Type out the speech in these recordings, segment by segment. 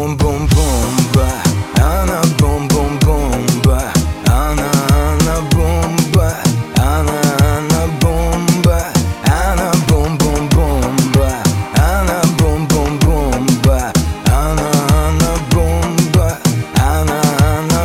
бомба, она бомба, она бомба, она бомба, она бомба, она бомба, она бомба, она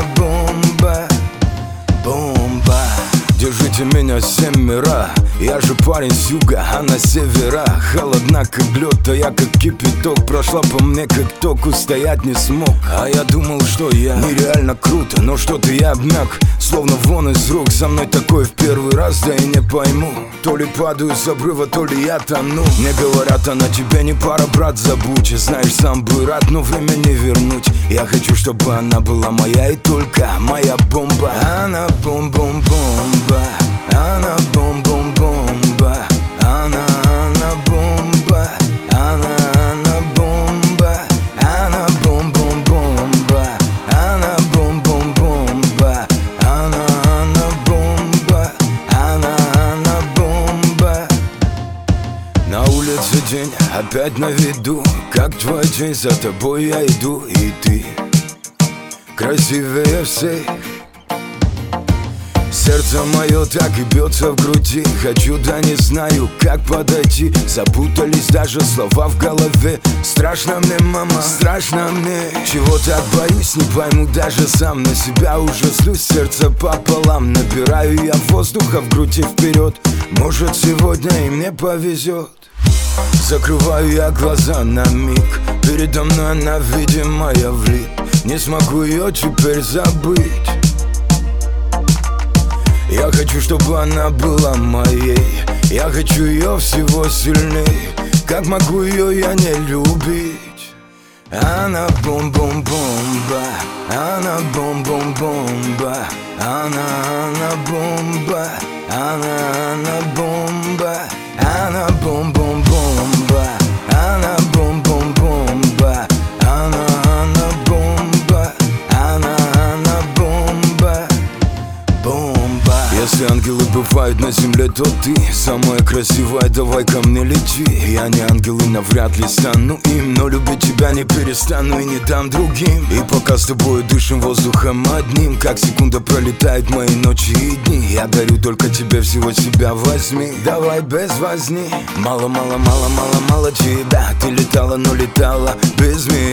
бомба. Держите меня, семеро, я же парень с юга, а на севера холодна как лед, а я как кипяток. Прошла по мне как ток, устоять не смог. А я думал, что я нереально круто, но что-то я обмяк, словно вон из рук. Со мной такое в первый раз, да и не пойму. То ли падаю с обрыва, то ли я тону. Мне говорят, она тебе не пара, брат, забудь. Знаешь, сам бы рад, но время не вернуть. Я хочу, чтобы она была моя и только моя бомба. Она бомба, она бомба, она бомба, она бомба, она бомба, она бомба, она бомба, она бомба. На улице день, опять на виду. Как твой день, за тобой я иду, и ты красивее всех. Сердце мое так и бьется в груди. Хочу, да не знаю, как подойти. Запутались даже слова в голове. Страшно мне, мама, страшно мне. Чего так боюсь, не пойму даже сам. На себя уже злюсь, сердце пополам. Набираю я воздуха в груди вперед. Может, сегодня и мне повезет. Закрываю я глаза на миг. Передо мной она, видимая, влип. Не смогу ее теперь забыть. Я хочу, чтобы она была моей. Я хочу ее всего сильней. Как могу ее я не любить? Она бомба, она бомба, она бомба, она бомба, она бомба, она бомба, она бомба, она бомба. Если ангелы бывают на земле, то ты самая красивая, давай ко мне лети. Я не ангел и навряд ли стану им, но любить тебя не перестану и не дам другим. И пока с тобой дышим воздухом одним, как секунда пролетают мои ночи и дни. Я дарю только тебе, всего себя возьми. Давай без возни. Мало тебя. Ты летала, но летала без меня.